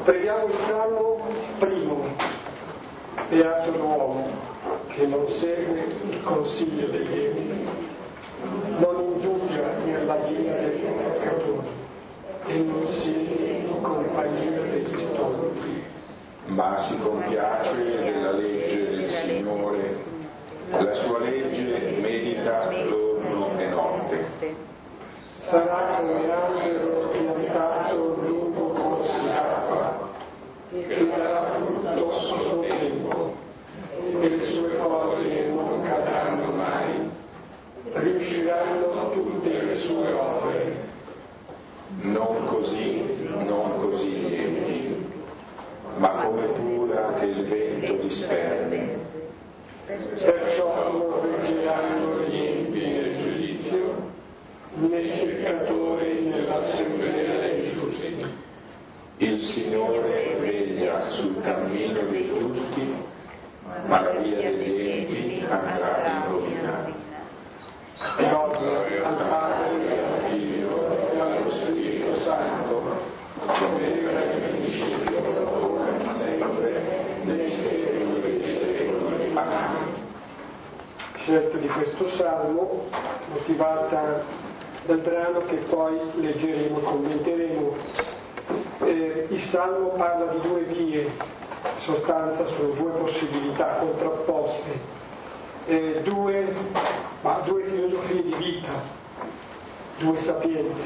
Preghiamo il Salmo primo. Beato l'uomo che non segue il consiglio degli empi, non indugia nella via dei peccatori e non siede in compagnia degli stolti, ma si compiace della legge del Signore, la sua legge medita giorno e notte. Sarà come albero piantato lungo corsi d'acqua, che darà frutto a suo tempo, e le sue foglie non cadranno mai, riusciranno tutte le sue opere. Non così gli empi, ma come pura che il vento disperde. Perciò non reggeranno gli empi nel giudizio, né i peccatori nell'assemblea dei giusti. Il Signore veglia sul cammino di tutti, ma la via degli empi andrà in rovina. Gloria al Padre e al Figlio e allo Spirito Santo, come era nel principio, ora e sempre, nei secoli dei secoli. Amen. Scelta di questo salmo, motivata dal brano che poi leggeremo e commenteremo. Il salmo parla di due vie, in sostanza sono due possibilità contrapposte, due filosofie di vita, due sapienze.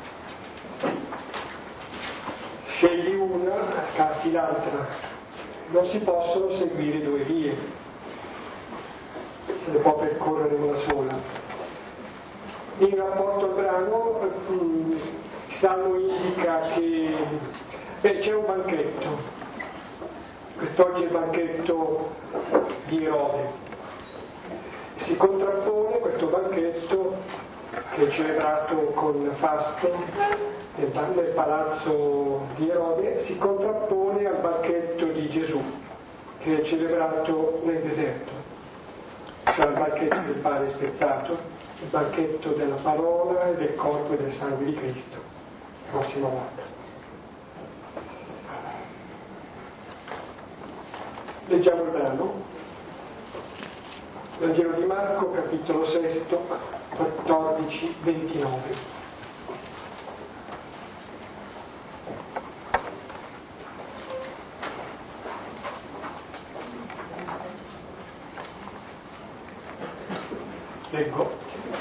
Scegli una, scarti l'altra. Non si possono seguire due vie, se ne può percorrere una sola. In rapporto al brano, il Salmo indica che c'è un banchetto. Quest'oggi è il banchetto di Erode. Si contrappone questo banchetto, che è celebrato con fasto nel palazzo di Erode, si contrappone al banchetto di Gesù, che è celebrato nel deserto. Cioè il banchetto del pane spezzato, il banchetto della parola e del corpo e del sangue di Cristo, prossima volta. Leggiamo il brano. Vangelo di Marco, capitolo 6, 14, 29. Leggo.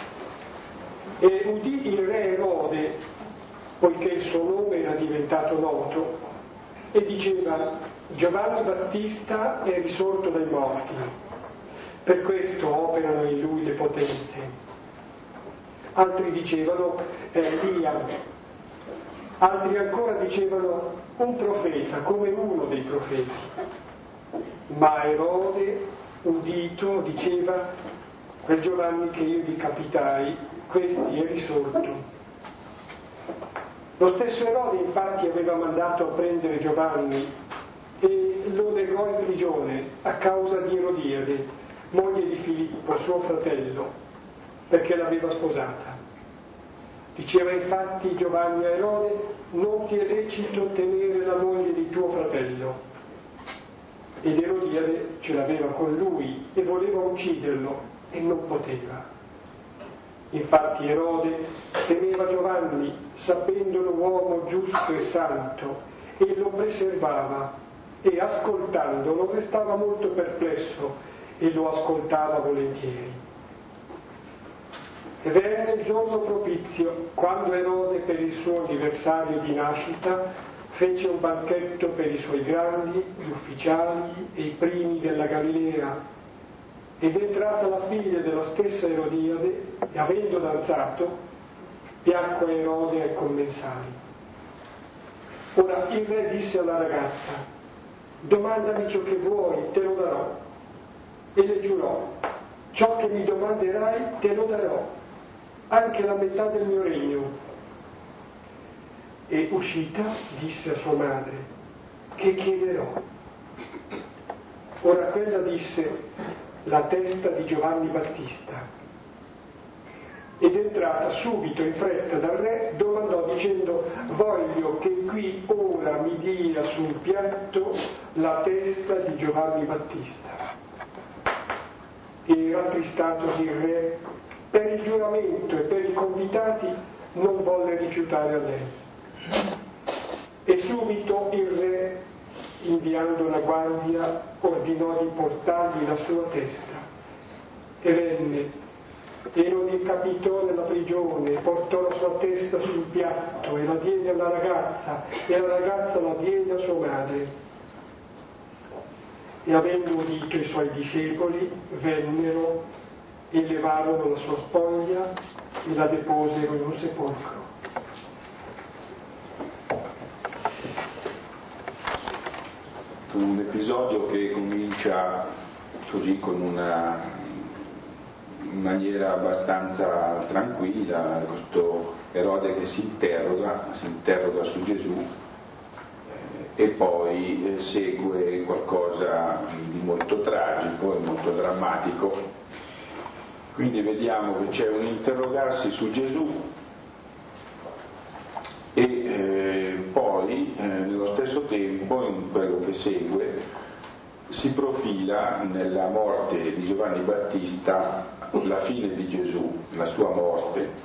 E udì il re Erode, poiché il suo nome era diventato noto, e diceva: Giovanni Battista è risorto dai morti. Per questo operano in lui le potenze. Altri dicevano è Elia, altri ancora dicevano un profeta, come uno dei profeti. Ma Erode, udito, diceva: quel Giovanni che io decapitai, questi è risorto. Lo stesso Erode infatti aveva mandato a prendere Giovanni e lo legò in prigione a causa di Erodiade, moglie di Filippo, suo fratello, perché l'aveva sposata. Diceva infatti Giovanni a Erode: non ti è lecito tenere la moglie di tuo fratello. Ed Erodiade ce l'aveva con lui e voleva ucciderlo e non poteva. Infatti Erode temeva Giovanni, sapendolo uomo giusto e santo, e lo preservava, e ascoltandolo restava molto perplesso e lo ascoltava volentieri. E venne il giorno propizio, quando Erode per il suo anniversario di nascita fece un banchetto per i suoi grandi, gli ufficiali e i primi della Galilea. Ed entrata la figlia della stessa Erodiade, e avendo danzato, piacque a Erode ai commensali. Ora il re disse alla ragazza: domandami ciò che vuoi, te lo darò. E le giurò: ciò che mi domanderai te lo darò, anche la metà del mio regno. E uscita disse a sua madre: che chiederò? Ora quella disse: la testa di Giovanni Battista. ed entrata subito in fretta dal re domandò dicendo: voglio che qui ora mi dia su un piatto la testa di Giovanni Battista. E rattristatosi il re per il giuramento e per i convitati non volle rifiutare a lei. E subito il re, inviando una guardia, ordinò di portargli la sua testa. E venne, e lo decapitò nella prigione, portò la sua testa sul piatto e la diede alla ragazza, e la ragazza la diede a sua madre. E avendo udito i suoi discepoli, vennero e levarono la sua spoglia e la deposero in un sepolcro. Un episodio che comincia così con una maniera abbastanza tranquilla, questo Erode che si interroga su Gesù, e poi segue qualcosa di molto tragico e molto drammatico. Quindi vediamo che c'è un interrogarsi su Gesù e poi nello stesso tempo, in quello che segue, si profila nella morte di Giovanni Battista la fine di Gesù, la sua morte.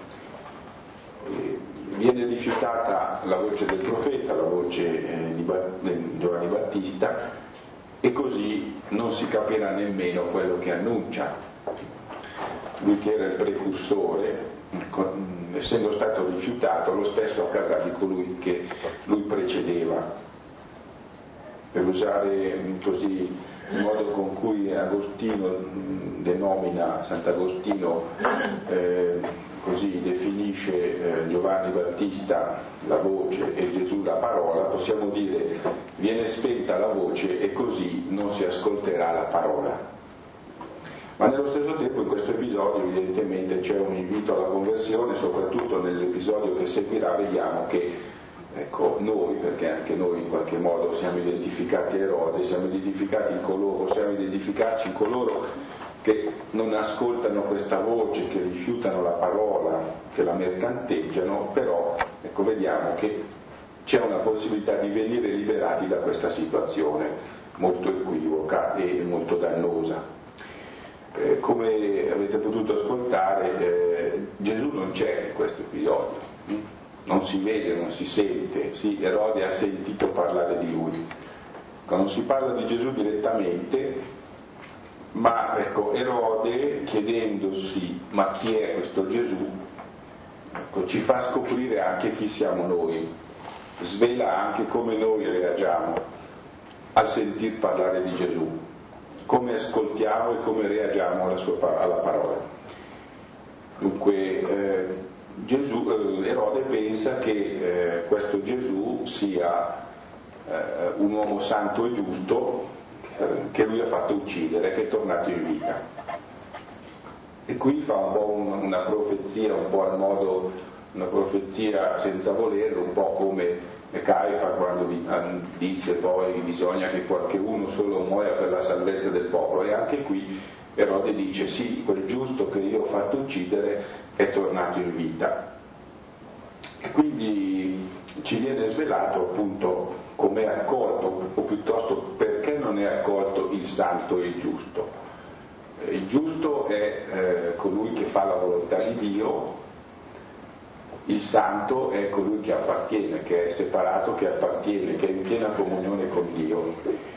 Viene rifiutata la voce del profeta, la voce di Giovanni Battista, e così non si capirà nemmeno quello che annuncia. Lui che era il precursore, essendo stato rifiutato, lo stesso accadrà di colui che lui precedeva. Per usare così il modo con cui Agostino denomina, Sant'Agostino così definisce Giovanni Battista la voce e Gesù la parola, possiamo dire: viene spenta la voce e così non si ascolterà la parola. Ma nello stesso tempo in questo episodio evidentemente c'è un invito alla conversione, soprattutto nell'episodio che seguirà vediamo che noi, perché anche noi in qualche modo siamo identificati a Erode, siamo possiamo identificarci in coloro che non ascoltano questa voce, che rifiutano la parola, che la mercanteggiano, però vediamo che c'è una possibilità di venire liberati da questa situazione molto equivoca e molto dannosa. Come avete potuto ascoltare, Gesù non c'è in questo episodio, non si vede, non si sente. Sì, Erode ha sentito parlare di lui. Non si parla di Gesù direttamente, ma Erode, chiedendosi ma chi è questo Gesù, ci fa scoprire anche chi siamo noi, svela anche come noi reagiamo al sentir parlare di Gesù, come ascoltiamo e come reagiamo alla parola. Dunque Erode pensa che questo Gesù sia un uomo santo e giusto che lui ha fatto uccidere, che è tornato in vita. E qui fa un po' una profezia, un po' al modo, una profezia senza volerlo, un po' come Caifa quando disse poi bisogna che qualcuno solo muoia per la salvezza del popolo, e anche qui Erode dice sì, quel giusto che io ho fatto uccidere è tornato in vita. E quindi ci viene svelato appunto come è accolto, o piuttosto perché non è accolto il santo e il giusto. Il giusto è colui che fa la volontà di Dio, il santo è colui che appartiene, che è separato, che appartiene, che è in piena comunione con Dio.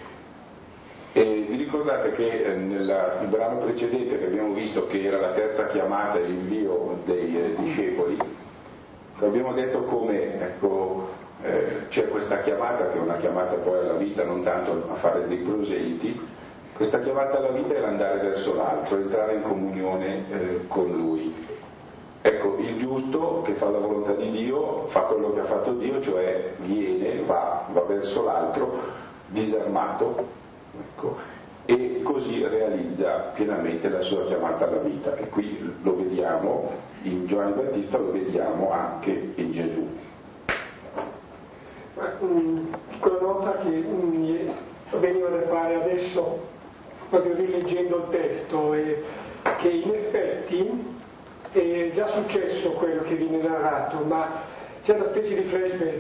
E vi ricordate che nel brano precedente che abbiamo visto, che era la terza chiamata e l'invio dei discepoli, abbiamo detto come c'è questa chiamata, che è una chiamata poi alla vita, non tanto a fare dei proselitti. Questa chiamata alla vita è l'andare verso l'altro, entrare in comunione con Lui. Il giusto che fa la volontà di Dio fa quello che ha fatto Dio, cioè viene, va verso l'altro disarmato, e così realizza pienamente la sua chiamata alla vita. E qui lo vediamo in Giovanni Battista, lo vediamo anche in Gesù. Piccola nota che mi veniva da fare adesso, proprio rileggendo il testo, è che in effetti è già successo quello che viene narrato, ma c'è una specie di flashback.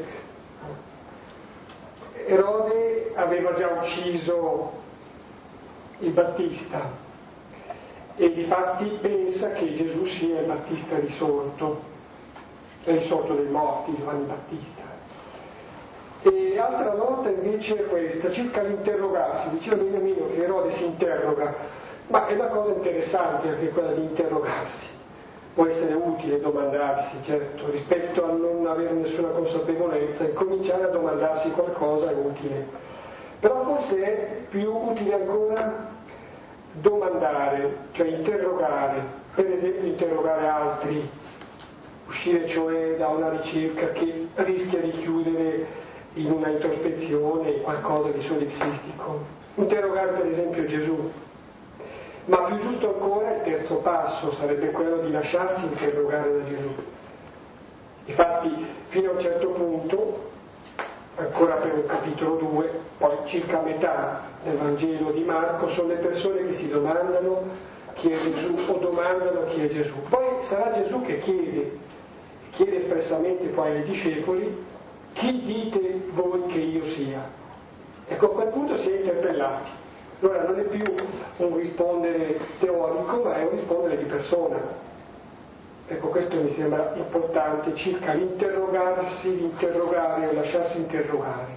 Erode aveva già ucciso il Battista e difatti pensa che Gesù sia il Battista risorto dai morti, Giovanni Battista. E altra nota invece è questa, circa l'interrogarsi. Diceva Beniamino che Erode si interroga, ma è una cosa interessante anche quella di interrogarsi. Può essere utile domandarsi, certo, rispetto a non avere nessuna consapevolezza, e cominciare a domandarsi qualcosa è utile. Però forse è più utile ancora domandare, cioè interrogare, per esempio interrogare altri, uscire cioè da una ricerca che rischia di chiudere in una introspezione, in qualcosa di solizistico. Interrogare per esempio Gesù. Ma più giusto ancora il terzo passo sarebbe quello di lasciarsi interrogare da Gesù. Infatti fino a un certo punto, ancora per il capitolo 2, poi circa metà del Vangelo di Marco, sono le persone che si domandano chi è Gesù o domandano chi è Gesù. Poi sarà Gesù che chiede espressamente poi ai discepoli: chi dite voi che io sia? Ecco, a quel punto si è interpellati. Allora non è più un rispondere teorico, ma è un rispondere di persona. Ecco, questo mi sembra importante circa l'interrogarsi, l'interrogare o lasciarsi interrogare.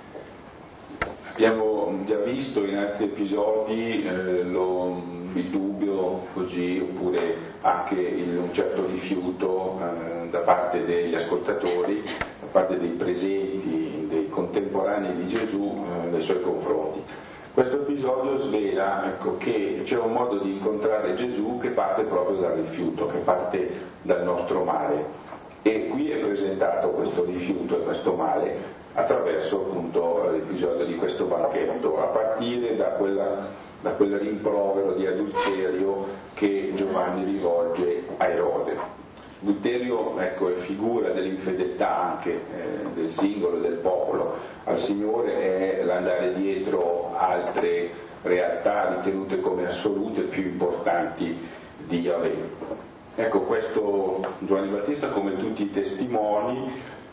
Abbiamo già visto in altri episodi il dubbio così, oppure anche un certo rifiuto da parte degli ascoltatori, da parte dei presenti, dei contemporanei di Gesù nei suoi confronti. Questo episodio svela che c'è un modo di incontrare Gesù che parte proprio dal rifiuto, che parte dal nostro male. E qui è presentato questo rifiuto e questo male attraverso appunto l'episodio di questo banchetto, a partire da quel rimprovero di adulterio che Giovanni rivolge a Erode. L'adulterio è figura dell'infedeltà anche del singolo, del popolo. Al Signore è l'andare dietro altre realtà ritenute come assolute più importanti di Yahweh. Ecco, questo Giovanni Battista, come tutti i testimoni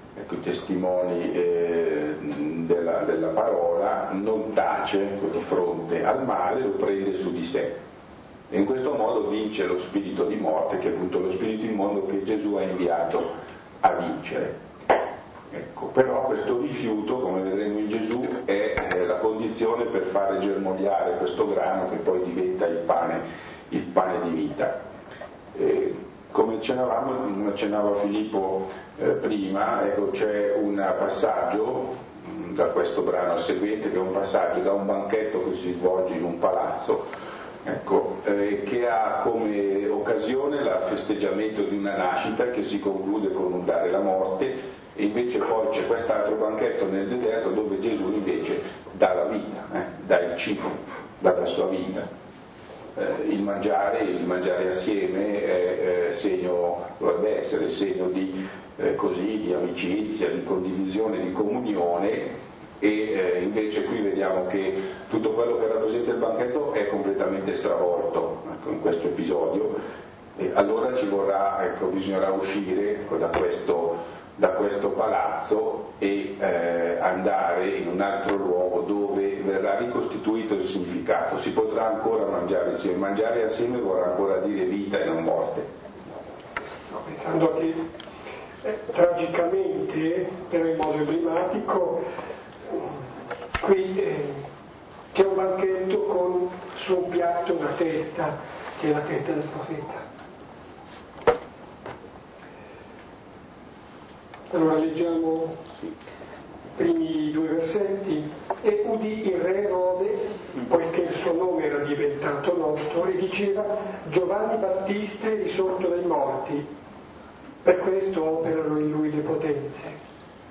della parola, non tace di fronte al male, lo prende su di sé. E in questo modo vince lo spirito di morte, che è appunto lo spirito immondo che Gesù ha inviato a vincere. Ecco, però questo rifiuto, come vedremo in Gesù, è la condizione per fare germogliare questo grano che poi diventa il pane di vita. Come accennava Filippo prima, c'è un passaggio da questo brano al seguente, che è un passaggio da un banchetto che si svolge in un palazzo, che ha come occasione il festeggiamento di una nascita che si conclude con un dare la morte, e invece poi c'è quest'altro banchetto nel deserto dove Gesù invece dà la vita, dà il cibo, dà la sua vita. Il mangiare assieme è segno, dovrebbe essere segno di amicizia, di condivisione, di comunione, e invece qui vediamo che tutto quello che rappresenta il banchetto è completamente stravolto in questo episodio, e allora bisognerà uscire da questo palazzo e andare in un altro luogo dove verrà ricostituito il significato. Si potrà ancora mangiare assieme vorrà ancora dire vita e non morte. Pensando che tragicamente, però in modo emblematico, qui c'è un banchetto con su un piatto una testa, che è la testa del profeta. Allora leggiamo i primi 2 versetti. E udì il re Erode, poiché il suo nome era diventato noto, e diceva: Giovanni Battista è risorto dai morti, per questo operano in lui le potenze.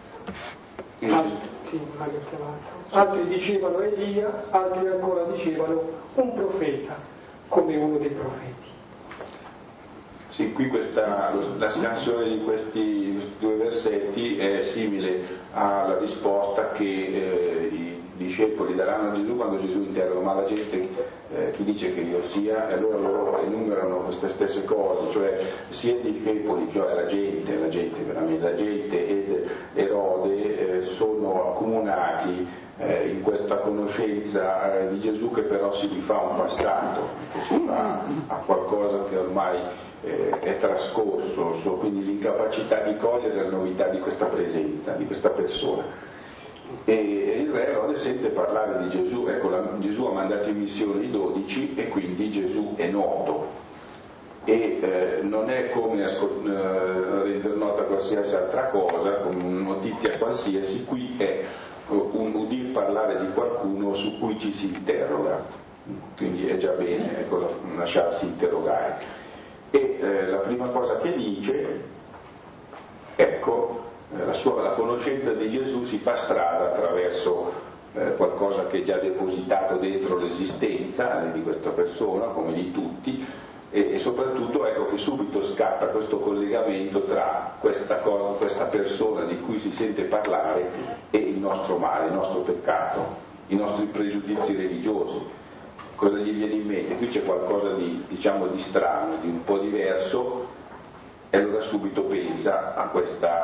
Altri dicevano Elia, altri ancora dicevano un profeta, come uno dei profeti. Sì, qui la scansione di questi 2 versetti è simile alla risposta che i discepoli daranno a Gesù quando Gesù interroga, ma la gente chi dice che io sia? E allora loro enumerano queste stesse cose, cioè sia i discepoli, cioè la gente veramente, la gente ed Erode sono accomunati in questa conoscenza di Gesù, che però si rifà a un passato, che si fa a qualcosa che ormai è trascorso, quindi l'incapacità di cogliere la novità di questa presenza, di questa persona. E il re Erode sente parlare di Gesù, ecco, Gesù ha mandato in missione i 12 e quindi Gesù è noto, e non è come rendere nota qualsiasi altra cosa, come una notizia qualsiasi, qui è un udir parlare di qualcuno su cui ci si interroga, quindi è già bene, ecco, lasciarsi interrogare. E la prima cosa che dice, ecco, la conoscenza di Gesù si fa strada attraverso qualcosa che è già depositato dentro l'esistenza di questa persona, come di tutti, e soprattutto ecco che subito scatta questo collegamento tra questa persona di cui si sente parlare e il nostro male, il nostro peccato, i nostri pregiudizi religiosi. Cosa gli viene in mente? Qui c'è qualcosa di, diciamo, di strano, di un po' diverso, e allora subito pensa a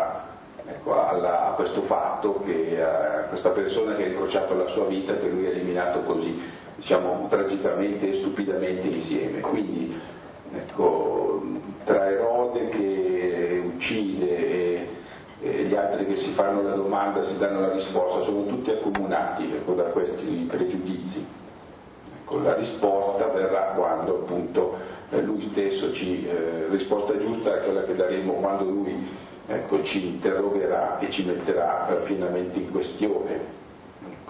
questo fatto, che questa persona che ha incrociato la sua vita, che lui ha eliminato così, diciamo, tragicamente e stupidamente insieme. Quindi, ecco, tra Erode che uccide e gli altri che si fanno la domanda, si danno la risposta, sono tutti accomunati, ecco, da questi pregiudizi. Ecco, la risposta verrà quando appunto lui stesso risposta giusta è quella che daremo quando lui, ecco, ci interrogherà e ci metterà pienamente in questione. Ecco.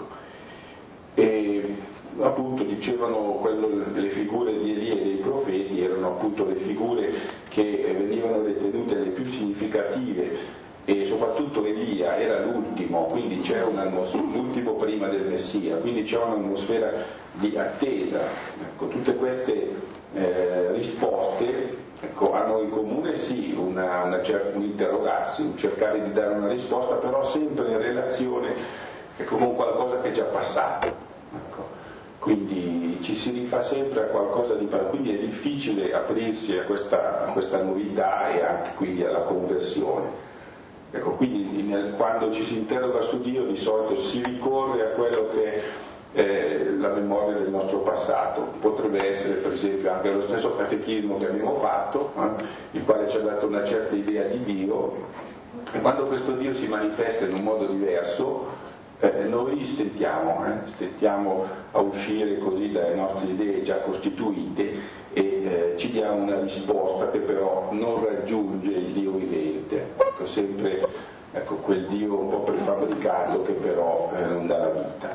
E appunto dicevano le figure di Elia e dei profeti erano appunto le figure che venivano ritenute le più significative, e soprattutto Elia era l'ultimo, quindi c'è l'ultimo prima del Messia, quindi c'è un'atmosfera di attesa. Ecco, tutte queste risposte, ecco, hanno in comune sì un interrogarsi, un cercare di dare una risposta, però sempre in relazione, ecco, con qualcosa che è già passato. Ecco. Quindi ci si rifà sempre a qualcosa di passato, quindi è difficile aprirsi a questa novità e anche quindi alla conversione. Ecco, quindi quando ci si interroga su Dio di solito si ricorre a quello che è la memoria del nostro passato. Potrebbe essere per esempio anche lo stesso catechismo che abbiamo fatto, il quale ci ha dato una certa idea di Dio, e quando questo Dio si manifesta in un modo diverso, noi stentiamo a uscire così dalle nostre idee già costituite e ci diamo una risposta che però non raggiunge il Dio vivente, ecco, sempre quel Dio un po' prefabbricato che però non dà la vita.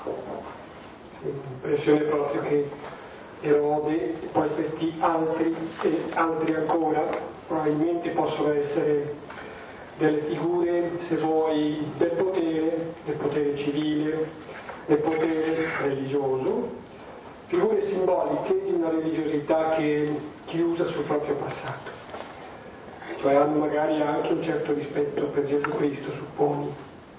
L'impressione è proprio che Erode e poi questi altri ancora probabilmente possono essere delle figure, se vuoi, del potere civile, del potere religioso, figure simboliche di una religiosità che è chiusa sul proprio passato, cioè hanno magari anche un certo rispetto per Gesù Cristo, supponi.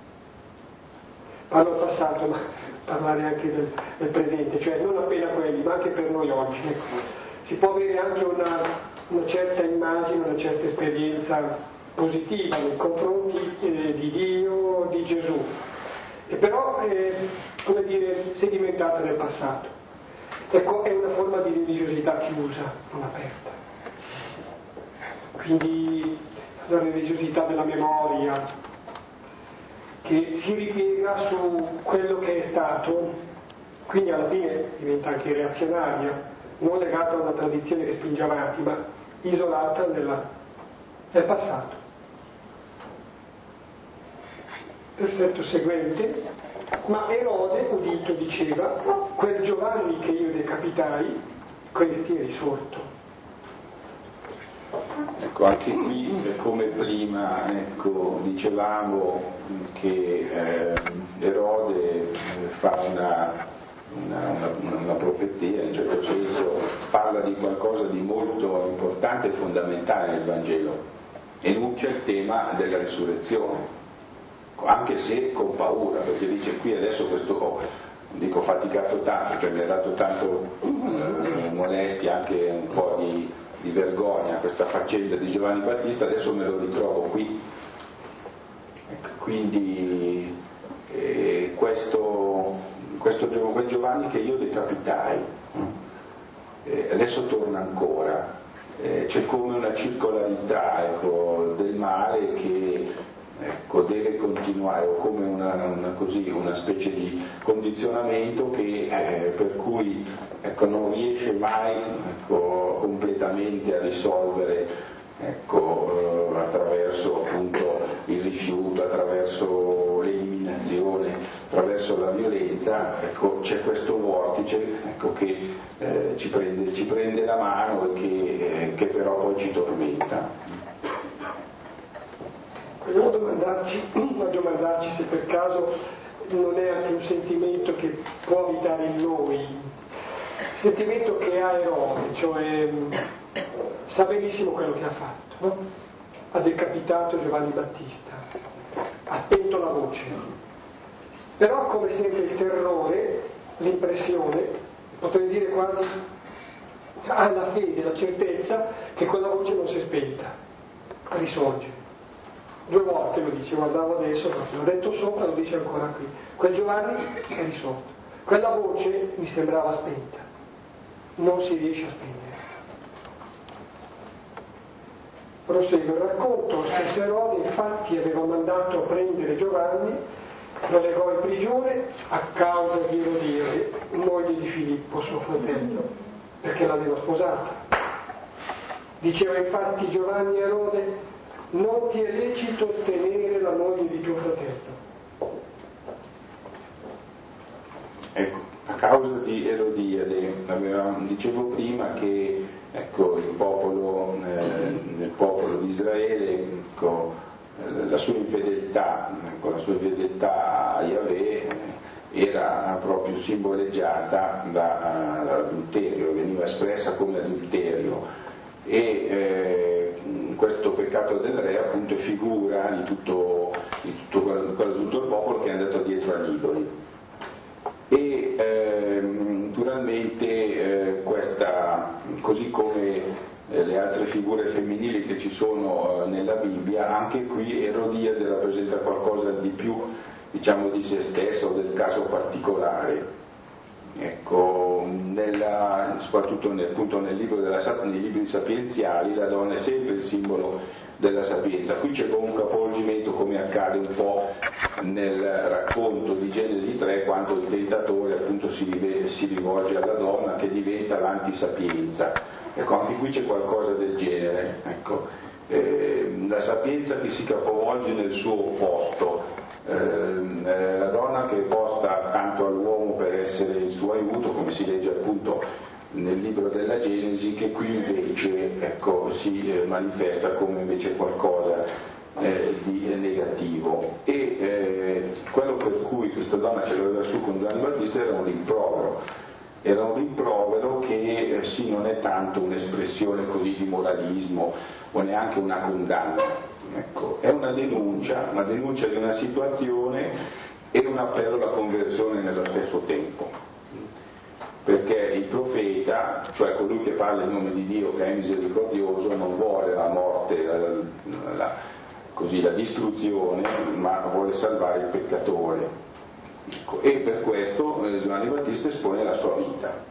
Parlo del passato, ma parlare anche del presente, cioè non appena quelli, ma anche per noi oggi. Si può avere anche una certa immagine, una certa esperienza positiva nei confronti di Dio, di Gesù, e però come dire, sedimentata nel passato. Ecco, è una forma di religiosità chiusa, non aperta. Quindi la religiosità della memoria, che si ripiega su quello che è stato, quindi alla fine diventa anche reazionaria, non legata a una tradizione che spinge avanti, ma isolata nel passato. Versetto seguente: ma Erode, udito, diceva, quel Giovanni che io decapitai, questi è risorto. Ecco, anche qui, come prima, dicevamo che Erode fa una profezia, in un certo senso parla di qualcosa di molto importante e fondamentale nel Vangelo, enuncia il tema della risurrezione, anche se con paura, perché dice qui adesso dico faticato tanto, cioè mi ha dato tanto molestia, anche un po' di vergogna questa faccenda di Giovanni Battista, adesso me lo ritrovo qui. Quindi quel Giovanni che io decapitai, adesso torna ancora, c'è come una circolarità, ecco, del male che deve continuare, o come una specie di condizionamento per cui non riesce mai completamente a risolvere, attraverso appunto il rifiuto, attraverso l'eliminazione, attraverso la violenza, c'è questo vortice che ci prende la mano e che però poi ci tormenta. Dobbiamo domandarci se per caso non è anche un sentimento che può abitare in noi, sentimento che ha Erode, cioè sa benissimo quello che ha fatto, no? Ha decapitato Giovanni Battista, ha spento la voce, però come sempre il terrore, l'impressione, potrei dire quasi ha la fede, la certezza che quella voce non si è spenta, risorge. 2 volte lo dice, guardavo adesso, l'ho detto sopra, lo dice ancora qui. Quel Giovanni è risorto. Quella voce mi sembrava spenta, non si riesce a spegnere. Prosegue il racconto, lo stesso Erode infatti aveva mandato a prendere Giovanni, lo legò in prigione a causa di Erodiade, moglie di Filippo, suo fratello, perché l'aveva sposata. Diceva infatti Giovanni a Erode: non ti è lecito ottenere la moglie di tuo fratello. Ecco, a causa di Erodiade, dicevo prima che il popolo di Israele, la sua infedeltà a Yahweh era proprio simboleggiata dall'adulterio, veniva espressa come adulterio. E questo peccato del re appunto è figura di tutto il popolo che è andato dietro agli idoli. E naturalmente questa, così come le altre figure femminili che ci sono nella Bibbia, anche qui Erodiade rappresenta qualcosa di più, diciamo, di se stessa o del caso particolare. Soprattutto nei libri sapienziali la donna è sempre il simbolo della sapienza. Qui c'è come un capovolgimento, come accade un po' nel racconto di Genesi 3, quando il tentatore appunto si rivolge alla donna che diventa l'antisapienza. Anche qui c'è qualcosa del genere. La sapienza che si capovolge nel suo opposto. La donna che è posta accanto all'uomo per essere il suo aiuto, come si legge appunto nel libro della Genesi, che qui invece si manifesta come invece qualcosa di negativo. E quello per cui questa donna ce l'aveva su con Giovanni Battista era un rimprovero che sì, non è tanto un'espressione così di moralismo o neanche una condanna. È una denuncia di una situazione e un appello alla conversione nello stesso tempo, perché il profeta, cioè colui che parla in nome di Dio, che è misericordioso, non vuole la morte, la distruzione, ma vuole salvare il peccatore. E per questo Giovanni Battista espone la sua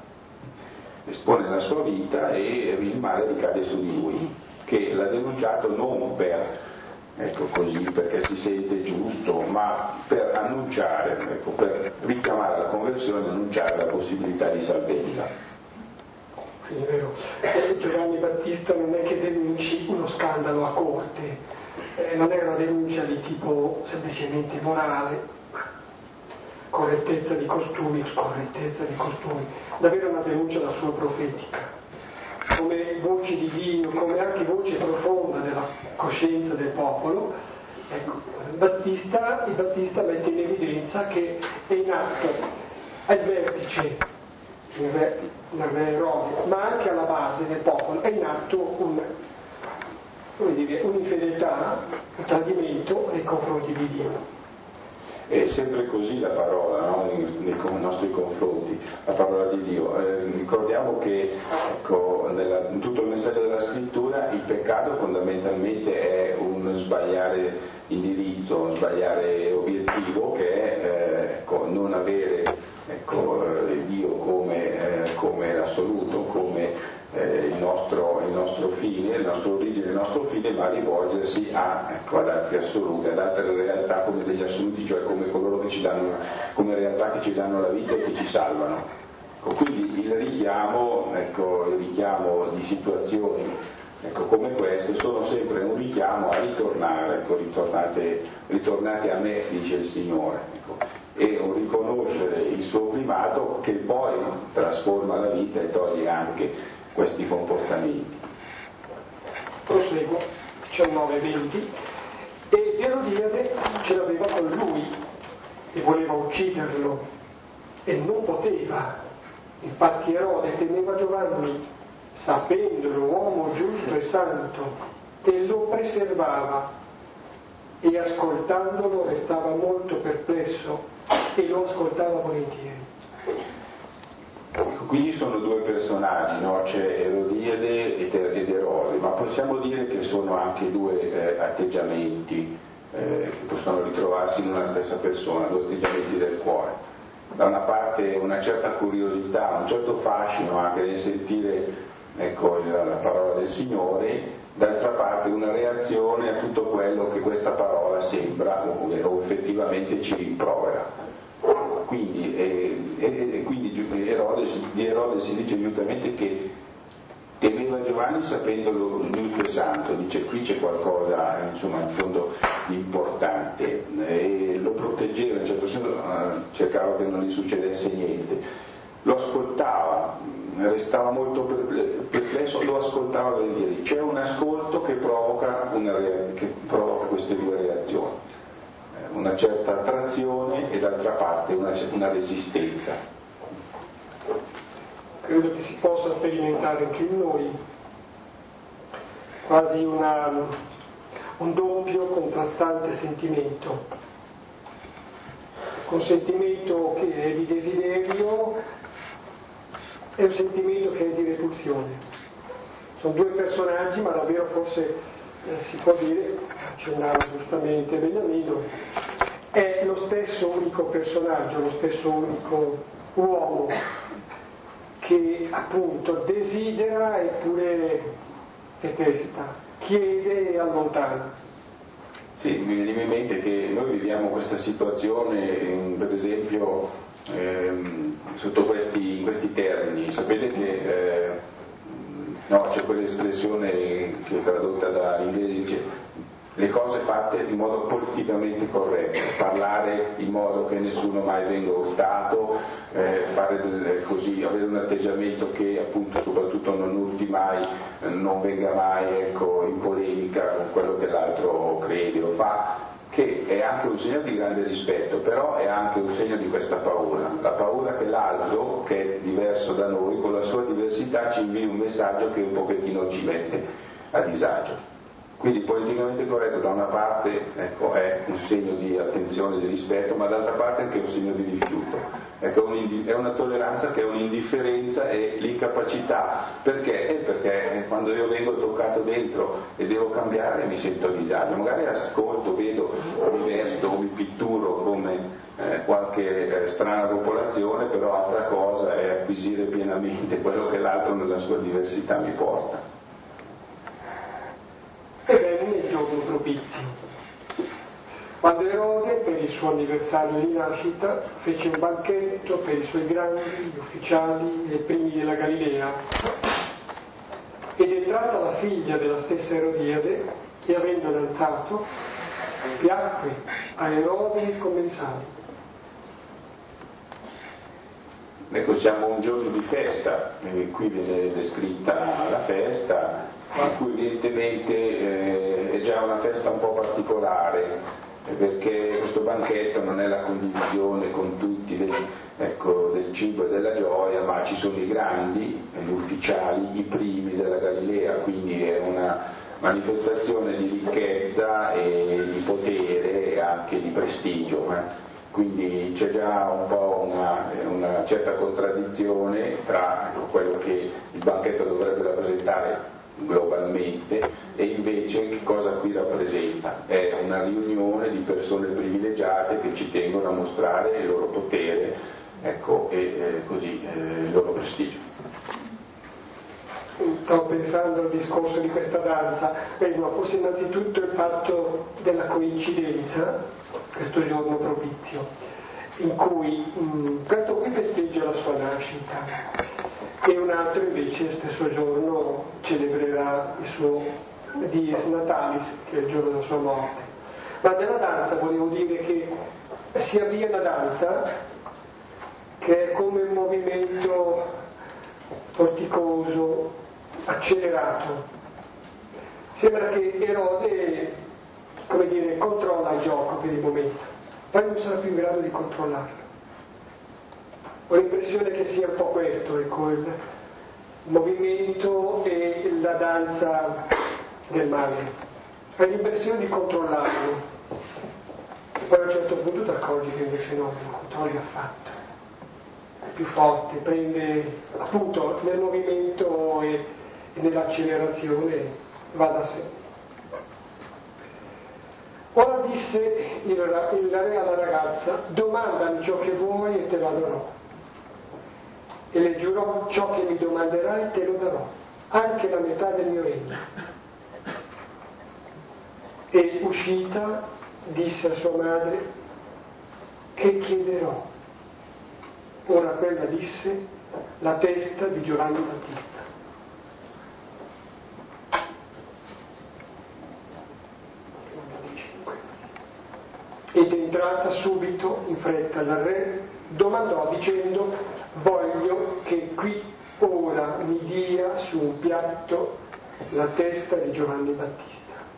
vita e il male ricade su di lui, che l'ha denunciato non perché si sente giusto, ma per annunciare, per richiamare la conversione e annunciare la possibilità di salvezza. Sì, è vero. Giovanni Battista non è che denunci uno scandalo a corte, non è una denuncia di tipo semplicemente morale, correttezza di costumi, davvero una denuncia da sua profetica, come voce di Dio, come anche voce profonda della coscienza del popolo. Battista mette in evidenza che è in atto al vertice nel re Erode, ma anche alla base del popolo, è in atto un'infedeltà, un tradimento nei confronti di Dio. È sempre così la parola, no? Nei nostri confronti, la parola di Dio. Ricordiamo che in tutto il messaggio della scrittura il peccato fondamentalmente è un sbagliare indirizzo, un sbagliare obiettivo, che è non avere Dio come l'assoluto, come il nostro fine, il nostro origine, il nostro fine, ma rivolgersi ad altri assoluti, ad altre realtà come degli assoluti, cioè come coloro che ci danno, come realtà che ci danno la vita e che ci salvano. Quindi il richiamo di situazioni come queste sono sempre un richiamo a ritornare, ritornate a me, dice il Signore, e un riconoscere il suo primato che poi trasforma la vita e toglie anche questi comportamenti. Proseguo, 19:20, e Erodiade ce l'aveva con lui e voleva ucciderlo e non poteva. Infatti Erode temeva Giovanni, sapendolo uomo giusto e santo, e lo preservava, e ascoltandolo restava molto perplesso e lo ascoltava volentieri. Qui ci sono due personaggi, no? C'è Erodiade ed Erode, ma possiamo dire che sono anche due atteggiamenti che possono ritrovarsi in una stessa persona, due atteggiamenti del cuore. Da una parte una certa curiosità, un certo fascino anche nel sentire la parola del Signore, d'altra parte una reazione a tutto quello che questa parola sembra o effettivamente ci rimprovera. Quindi di Erode si dice giustamente che temeva Giovanni sapendolo giusto e santo, dice qui c'è qualcosa in fondo di importante, e lo proteggeva, in un certo senso cercava che non gli succedesse niente, lo ascoltava, restava molto perplesso, lo ascoltava volentieri. C'è un ascolto che provoca queste due reazioni, una certa attrazione e d'altra parte una resistenza. Credo che si possa sperimentare anche in noi quasi un doppio contrastante sentimento, un sentimento che è di desiderio e un sentimento che è di repulsione. Sono due personaggi, ma davvero forse si può dire, accennava giustamente Beniamino, è lo stesso unico personaggio, lo stesso unico uomo che appunto desidera eppure detesta, chiede e allontana. Sì, mi viene in mente che noi viviamo questa situazione, per esempio, sotto in questi termini. Sapete che c'è quell'espressione che è tradotta dall'inglese, dice le cose fatte in modo politicamente corretto, parlare in modo che nessuno mai venga urtato, così, avere un atteggiamento che appunto soprattutto non urti mai, non venga mai in polemica con quello che l'altro crede o fa, che è anche un segno di grande rispetto, però è anche un segno di questa paura, la paura che l'altro, che è diverso da noi, con la sua diversità ci invii un messaggio che un pochettino ci mette a disagio. Quindi politicamente corretto da una parte è un segno di attenzione, di rispetto, ma dall'altra parte anche un segno di rifiuto. È una tolleranza che è un'indifferenza e l'incapacità. Perché? Perché quando io vengo toccato dentro e devo cambiare mi sento a disagio. Magari ascolto, vedo, mi vesto, mi pitturo come qualche strana popolazione, però altra cosa è acquisire pienamente quello che l'altro nella sua diversità mi porta. E venne il giorno propizio, quando Erode, per il suo anniversario di nascita, fece un banchetto per i suoi grandi, gli ufficiali e i primi della Galilea, ed entrata la figlia della stessa Erodiade, che avendo danzato, piacque a Erode e ai commensali. Ecco, siamo un giorno di festa, qui viene descritta la festa, in cui evidentemente è già una festa un po' particolare, perché questo banchetto non è la condivisione con tutti del cibo e della gioia, ma ci sono i grandi, gli ufficiali, i primi della Galilea, quindi è una manifestazione di ricchezza e di potere e anche di prestigio. Quindi c'è già un po' una certa contraddizione tra quello che il banchetto dovrebbe rappresentare globalmente e invece che cosa qui rappresenta. È una riunione di persone privilegiate che ci tengono a mostrare il loro potere, ecco, e così il loro prestigio. Stavo pensando al discorso di questa danza, forse innanzitutto il fatto della coincidenza, questo giorno propizio, in cui questo qui festeggia la sua nascita e un altro invece lo stesso giorno celebrerà il suo Dies Natalis, che è il giorno della sua morte. Ma della danza volevo dire che si avvia la danza, che è come un movimento vorticoso, accelerato. Sembra che Erode, controlla il gioco per il momento, poi non sarà più in grado di controllarlo. Ho l'impressione che sia un po' questo, il movimento e la danza del male. Hai l'impressione di controllarlo, poi a un certo punto ti accorgi che invece no, non lo controlli affatto. È più forte, prende appunto nel movimento e nell'accelerazione, va da sé. Ora disse il re alla ragazza: domandami ciò che vuoi e te lo darò. E le giurò: ciò che mi domanderai te lo darò, anche la metà del mio regno. E uscita disse a sua madre: che chiederò? Ora quella disse: la testa di Giovanni Battista. Ed entrata subito in fretta dal re, domandò dicendo: voglio che qui ora mi dia su un piatto la testa di Giovanni Battista.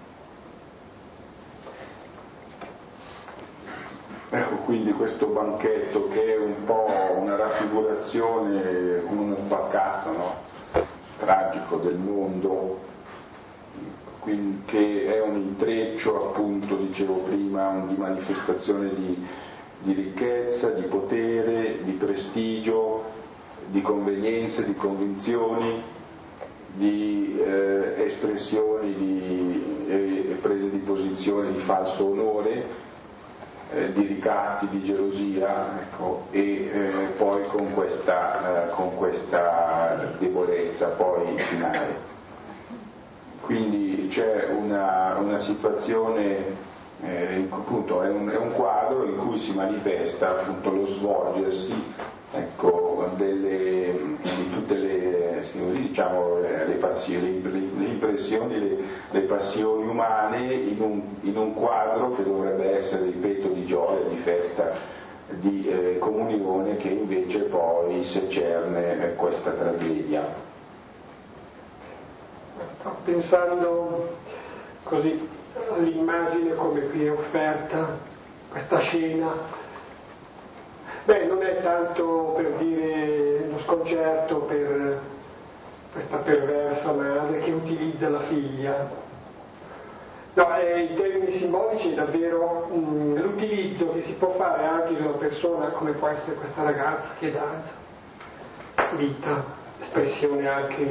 Ecco quindi questo banchetto che è un po' una raffigurazione, come uno spaccato, no? Tragico del mondo, quindi, che è un intreccio, appunto, dicevo prima, di manifestazione di ricchezza, di potere, di prestigio, di convenienze, di convinzioni, di espressioni e prese di posizione di falso onore, di ricatti, di gelosia, ecco, e poi con questa debolezza poi finale. Quindi c'è una situazione, appunto è un quadro in cui si manifesta appunto lo svolgersi, ecco, di tutte le passioni, le impressioni, le passioni umane in un quadro che dovrebbe essere, ripeto, di gioia, di festa, di comunione, che invece poi secerne questa tragedia. Sto pensando così all'immagine come qui è offerta, questa scena. Non è tanto per dire lo sconcerto per questa perversa madre che utilizza la figlia. No, in termini simbolici è davvero l'utilizzo che si può fare anche di una persona come può essere questa ragazza che danza, vita, espressione anche,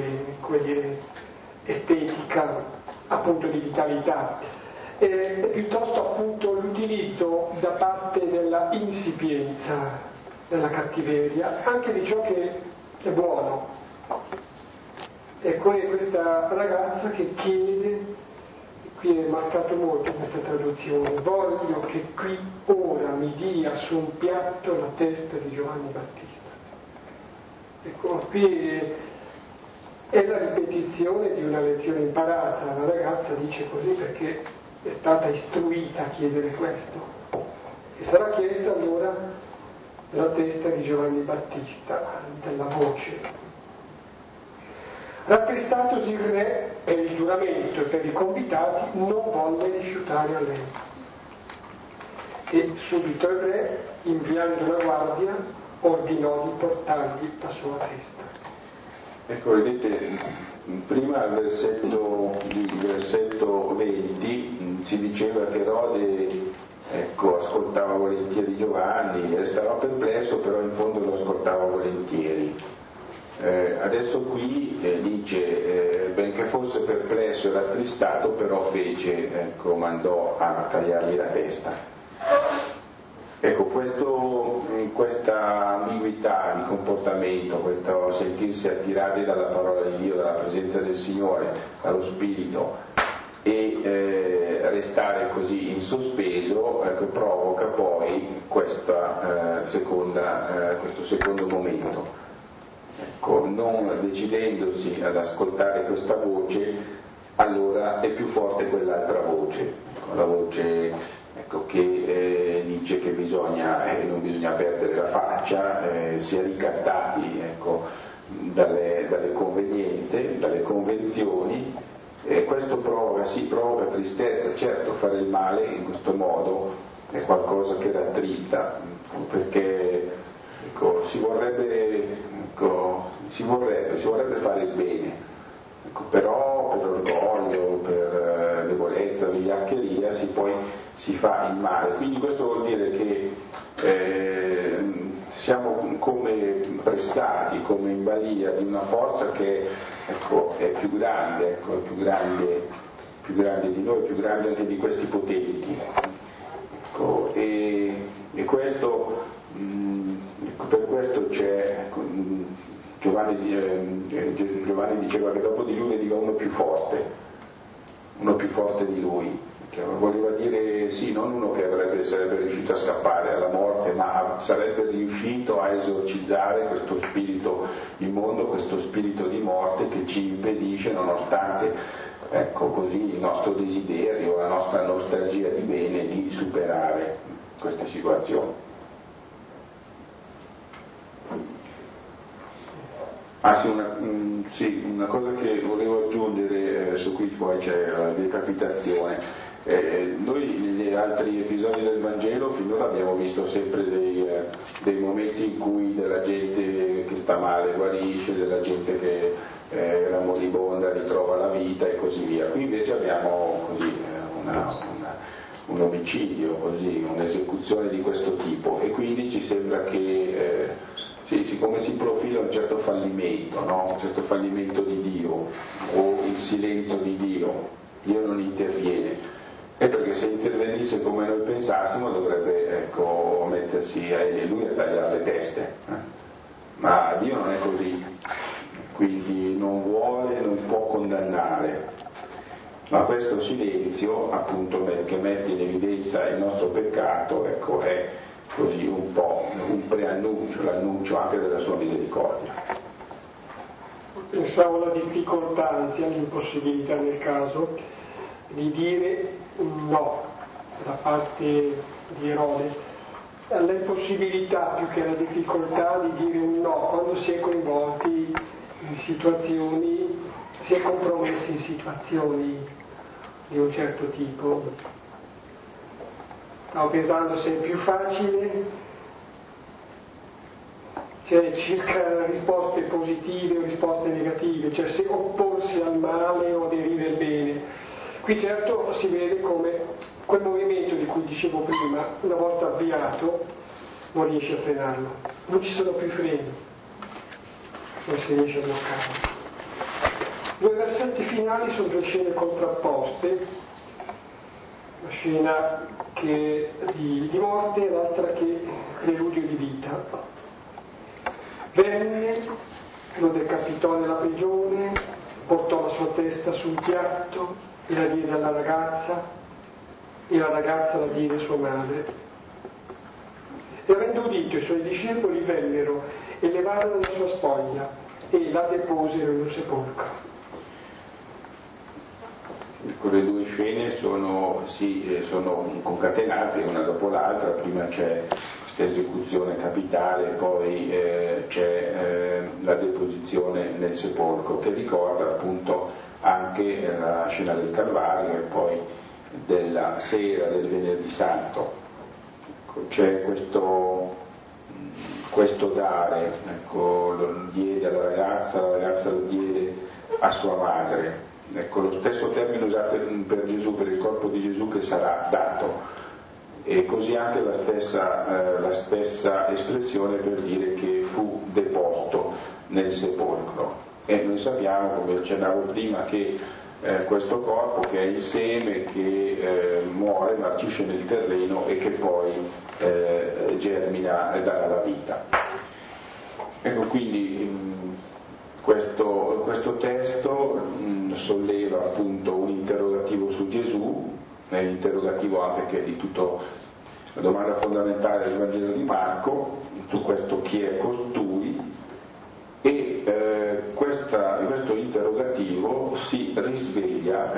estetica, appunto di vitalità, piuttosto appunto l'utilizzo da parte della insipienza, della cattiveria, anche di ciò che è buono. Ecco, è questa ragazza che chiede, qui è marcato molto questa traduzione: voglio che qui ora mi dia su un piatto la testa di Giovanni Battista. Ecco, qui è la ripetizione di una lezione imparata. La ragazza dice così perché è stata istruita a chiedere questo, e sarà chiesta allora la testa di Giovanni Battista, della voce. Rattestatosi il re per il giuramento e per i convitati, non volle rifiutare a lei. E subito il re, inviando la guardia, ordinò di portargli la sua testa. Ecco, vedete, prima al versetto 20 si diceva che Erode, ecco, ascoltava volentieri Giovanni, restava perplesso, però in fondo Adesso qui dice, benché fosse perplesso e rattristato, però fece, mandò a tagliargli la testa. Ecco, questa ambiguità di comportamento, questo sentirsi attirati dalla parola di Dio, dalla presenza del Signore, dallo Spirito, e restare così in sospeso, provoca poi questo secondo momento. Non decidendosi ad ascoltare questa voce, allora è più forte quell'altra voce, la voce che dice che non bisogna perdere la faccia, si è ricattati dalle convenienze, dalle convenzioni, e questo provoca tristezza. Certo, fare il male in questo modo è qualcosa che rattrista, perché si vorrebbe fare il bene, però per orgoglio, per debolezza, vigliaccheria si fa il male. Quindi questo vuol dire che siamo come pressati, come in balia di una forza che è più grande, più grande di noi, più grande anche di questi potenti. E questo, per questo c'è, Giovanni diceva che dopo di lui veniva uno più forte di lui, che voleva dire sì, non uno che sarebbe riuscito a scappare alla morte, ma sarebbe riuscito a esorcizzare questo spirito immondo, questo spirito di morte che ci impedisce, nonostante così il nostro desiderio, la nostra nostalgia di bene, di superare queste situazioni. Una cosa che volevo aggiungere, su cui poi c'è la decapitazione. Noi negli altri episodi del Vangelo finora abbiamo visto sempre dei momenti in cui della gente che sta male guarisce, della gente che era moribonda ritrova la vita e così via. Qui invece abbiamo così un omicidio, così, un'esecuzione di questo tipo, e quindi ci sembra che siccome si profila un certo fallimento, no? Un certo fallimento di Dio, o il silenzio di Dio non interviene. Perché se intervenisse come noi pensassimo dovrebbe mettersi lui a tagliare le teste, ma Dio non è così, quindi non vuole, non può condannare, ma questo silenzio appunto che mette in evidenza il nostro peccato, è così un po' un preannuncio, l'annuncio anche della sua misericordia. Pensavo alla difficoltà, anzi all'impossibilità nel caso, di dire un no da parte di Erode, all'impossibilità più che alla difficoltà di dire un no quando si è coinvolti in situazioni, si è compromessi in situazioni di un certo tipo. Stavo pensando se è più facile, cioè circa risposte positive o risposte negative, cioè se opporsi al male o aderire al bene. Qui certo si vede come quel movimento di cui dicevo prima, una volta avviato, non riesce a frenarlo, non ci sono più freni, non si riesce a bloccarlo. Due versetti finali sono due scene contrapposte, una scena che di morte e l'altra che preludio di vita. Venne, lo decapitò nella prigione, portò la sua testa sul piatto e la diede alla ragazza, e la ragazza la diede a sua madre. E avendo udito, i suoi discepoli vennero e levarono la sua spoglia e la deposero in un sepolcro. Le due scene sono concatenate una dopo l'altra, prima c'è questa esecuzione capitale, poi c'è la deposizione nel sepolcro, che ricorda appunto anche la scena del Calvario e poi della sera del Venerdì Santo. C'è questo dare, lo diede alla ragazza, la ragazza lo diede a sua madre. Lo stesso termine usato per Gesù, per il corpo di Gesù che sarà dato, e così anche la stessa espressione per dire che fu deposto nel sepolcro. corpo. E noi sappiamo, come accennavo prima, che questo corpo, che è il seme, che muore, marcisce nel terreno e che poi germina e darà la vita. Ecco, quindi questo testo solleva appunto un interrogativo su Gesù, è l'interrogativo anche che di tutto la domanda fondamentale del Vangelo di Marco, su questo chi è costui, e questo interrogativo si risveglia,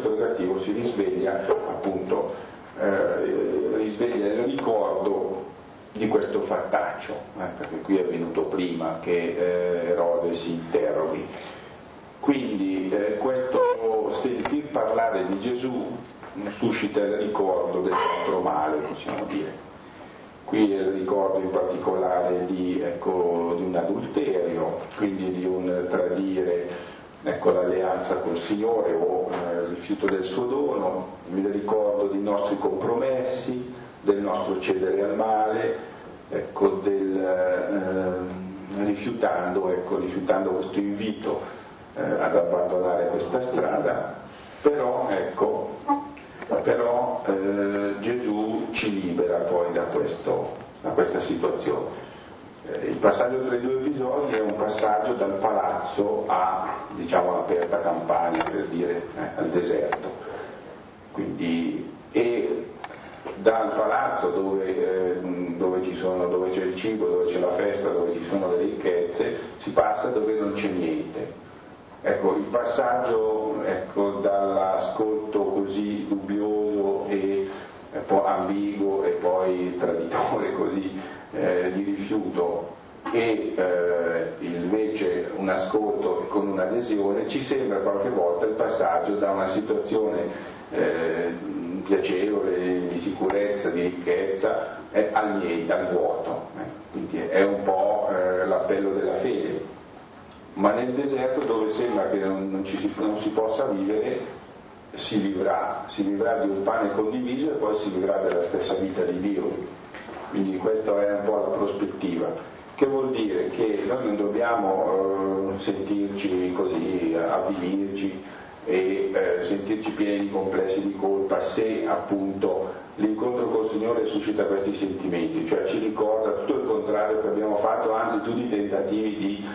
appunto, risveglia il ricordo di questo fattaccio, perché qui è venuto prima che Erode si interroghi. Quindi questo sentir parlare di Gesù suscita il ricordo del nostro male, possiamo dire. Qui è il ricordo in particolare di un adulterio, quindi di un tradire l'alleanza col Signore o il rifiuto del suo dono, il ricordo dei nostri compromessi, del nostro cedere al male, rifiutando questo invito ad abbandonare questa strada, però Gesù ci libera poi da questa situazione. Il passaggio tra i due episodi è un passaggio dal palazzo all'aperta campagna, per dire, al deserto. Quindi, e dal palazzo dove c'è il cibo, dove c'è la festa, dove ci sono le ricchezze, si passa dove non c'è niente. Ecco, il passaggio dall'ascolto così dubbioso e un po' ambiguo e poi traditore così di rifiuto e invece un ascolto con un'adesione, ci sembra qualche volta il passaggio da una situazione piacevole, di sicurezza, di ricchezza, al niente, al vuoto. Quindi è un po' l'appello della fede. Ma nel deserto, dove sembra che non si possa vivere, si vivrà di un pane condiviso e poi si vivrà della stessa vita di Dio. Quindi questa è un po' la prospettiva, che vuol dire che noi non dobbiamo sentirci così, avvilirci e sentirci pieni di complessi di colpa se appunto l'incontro col Signore suscita questi sentimenti, cioè ci ricorda tutto il contrario che abbiamo fatto, anzi tutti i tentativi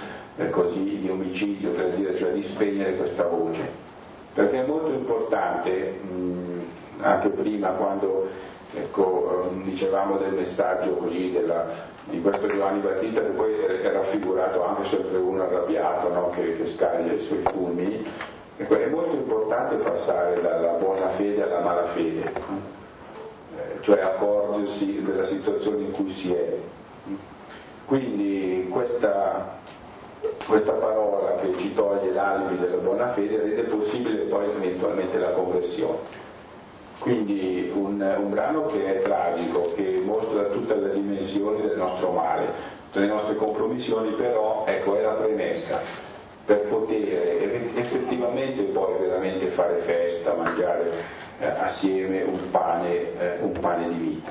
di omicidio, per dire, cioè di spegnere questa voce, perché è molto importante, anche prima quando dicevamo del messaggio così di questo Giovanni Battista, che poi è raffigurato anche sempre uno arrabbiato, no? che scaglia i suoi fulmini. È molto importante passare dalla buona fede alla mala fede, cioè accorgersi della situazione in cui si è. Quindi questa parola che ci toglie l'alibi della buona fede rende possibile poi eventualmente la conversione. Quindi un brano che è tragico, che mostra tutte le dimensioni del nostro male, delle nostre compromissioni, però è la premessa per poter effettivamente poi veramente fare festa, mangiare assieme un pane di vita.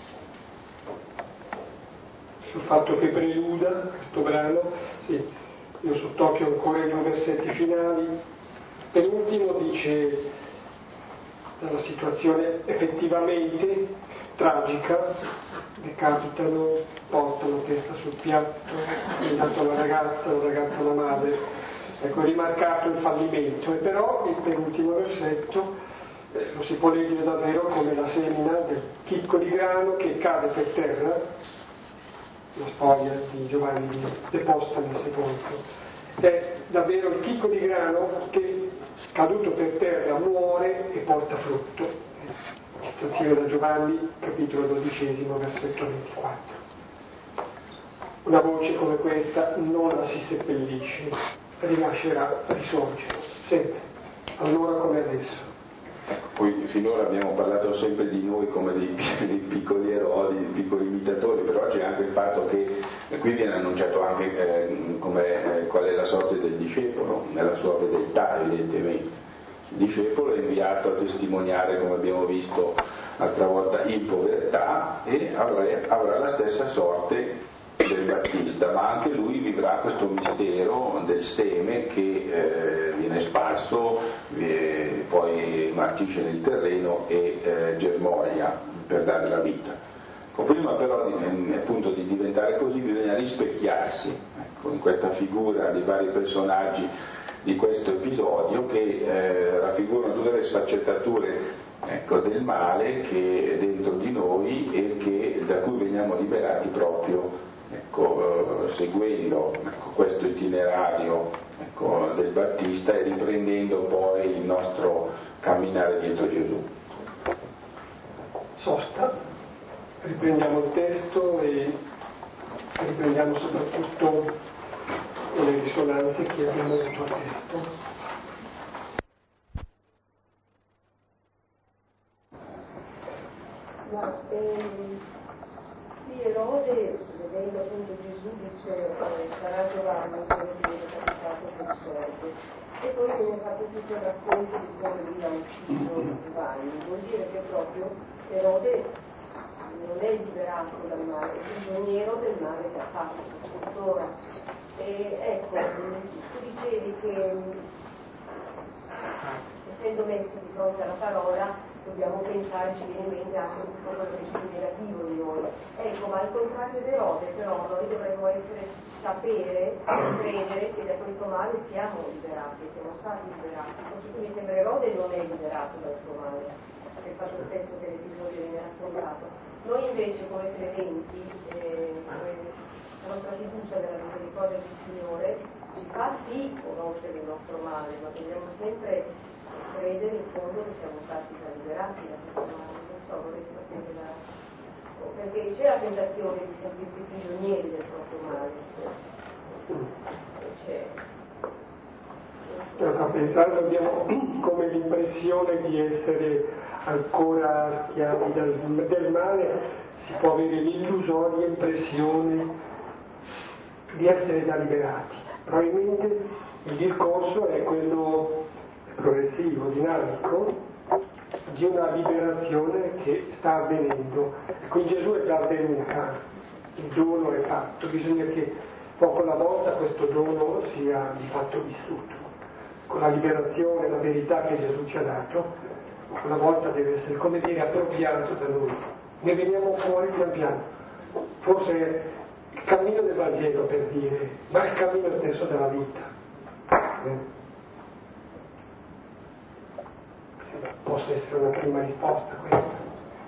Sul fatto che preluda questo brano, sì, io sott'occhio ancora i 2 versetti finali. Per ultimo dice della situazione effettivamente tragica, decapitano, portano testa sul piatto, intanto la ragazza la madre. Ecco, rimarcato il fallimento, e però il penultimo versetto lo si può leggere davvero come la semina del chicco di grano che cade per terra, la spoglia di Giovanni deposta nel sepolcro. È davvero il chicco di grano che, caduto per terra, muore e porta frutto. Citazione da Giovanni, capitolo 12, versetto 24. Una voce come questa non la si seppellisce, rinascerà, risorgerà, sempre, allora come adesso. Poi finora abbiamo parlato sempre di noi come dei piccoli erodi, dei piccoli imitatori, però c'è anche il fatto che qui viene annunciato anche qual è la sorte del discepolo, nella sua fedeltà evidentemente. Il discepolo è inviato a testimoniare, come abbiamo visto altra volta, in povertà, e avrà la stessa sorte del Battista, ma anche lui vivrà questo mistero del seme che viene sparso, poi marcisce nel terreno e germoglia per dare la vita. Prima però appunto di diventare così bisogna rispecchiarsi, ecco, in questa figura di vari personaggi di questo episodio che raffigurano tutte le sfaccettature, ecco, del male che è dentro di noi e da cui veniamo liberati proprio, ecco, seguendo, ecco, questo itinerario, ecco, del Battista e riprendendo poi il nostro camminare dietro Gesù. Sosta. Riprendiamo il testo e riprendiamo soprattutto le risonanze che abbiamo avuto al testo. Ma qui Erode, vedendo appunto Gesù, dice sarà Giovanni quello che viene capitato sul sordo, e poi viene fatto tutto il racconto di come lui ha ucciso Giovanni. Vuol dire che proprio Erode non è liberato dal male, è prigioniero del male che ha fatto tuttora. E ecco, tu dicevi che essendo messi di fronte alla parola dobbiamo pensare, ci viene in mente anche tutto quello che è più negativo di noi. Ecco, ma al contrario di Erode però noi dovremmo sapere, credere che da questo male siamo liberati, siamo stati liberati. Così mi sembra Erode non è liberato dal suo male, per il fatto stesso che l'episodio viene raccontato. Noi invece come credenti, la nostra fiducia nella misericordia del Signore ci fa sì conoscere il nostro male, ma dobbiamo sempre credere in fondo che siamo stati già liberati da questo male. Non so, vorrei sapere perché c'è la tentazione di sentirsi prigionieri del proprio male. C'è. A pensare abbiamo come l'impressione di essere ancora schiavi del male, si può avere l'illusoria impressione di essere già liberati. Probabilmente il discorso è quello progressivo, dinamico, di una liberazione che sta avvenendo. E qui Gesù è già avvenuta, il dono è fatto, bisogna che poco alla volta questo dono sia di fatto vissuto. Con la liberazione, la verità che Gesù ci ha dato, una volta deve essere, come dire, appropriato da noi. Ne veniamo fuori pian piano. Forse il cammino del Vangelo, per dire, ma il cammino stesso della vita. Possa essere una prima risposta a questo.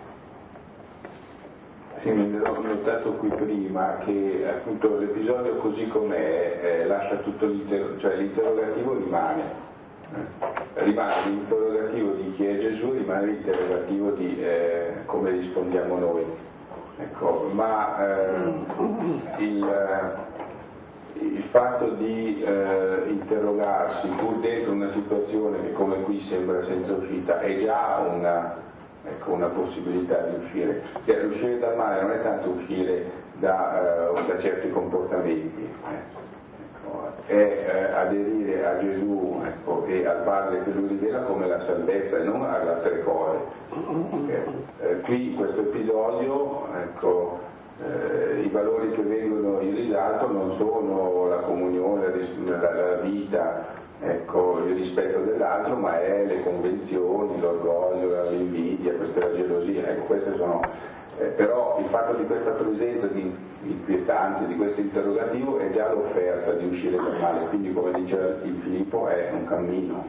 Sì, mi ho notato qui prima che appunto l'episodio così com'è lascia tutto cioè l'interrogativo rimane. Rimane l'interrogativo di chi è Gesù, rimane l'interrogativo di come rispondiamo noi. Ecco, ma il fatto di interrogarsi pur dentro una situazione che come qui sembra senza uscita è già una possibilità di uscire. Cioè, uscire dal male non è tanto uscire da certi comportamenti, è aderire a Gesù, ecco, e al Padre che lui rivela come la salvezza e non alle altre cose. Qui in questo episodio, ecco, i valori che vengono in risalto non sono la comunione, la vita, ecco, il rispetto dell'altro, ma è le convenzioni, l'orgoglio, l'invidia, questa è la gelosia, ecco, queste sono. Però il fatto di questa presenza inquietante, di questo interrogativo, è già l'offerta di uscire dal male, quindi come diceva il Filippo è un cammino.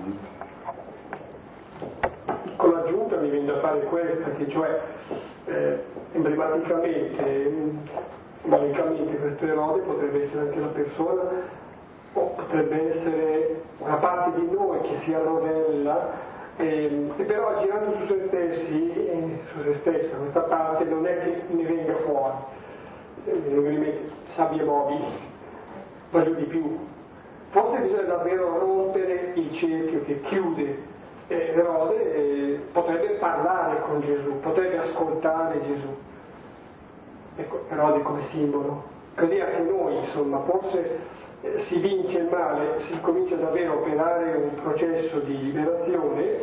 Con l'aggiunta mi viene da fare questa, che cioè emblematicamente, simbolicamente questo Erode potrebbe essere anche la persona, o potrebbe essere una parte di noi che si arrovella, e però girando su se stessi, su se stessa, questa parte non è che ne venga fuori, sabbie mobili, ma giù di più. Forse bisogna davvero rompere il cerchio che chiude Erode, potrebbe parlare con Gesù, potrebbe ascoltare Gesù. Ecco, Erode come simbolo. Così anche noi, insomma, forse si vince il male, si comincia davvero a operare un processo di liberazione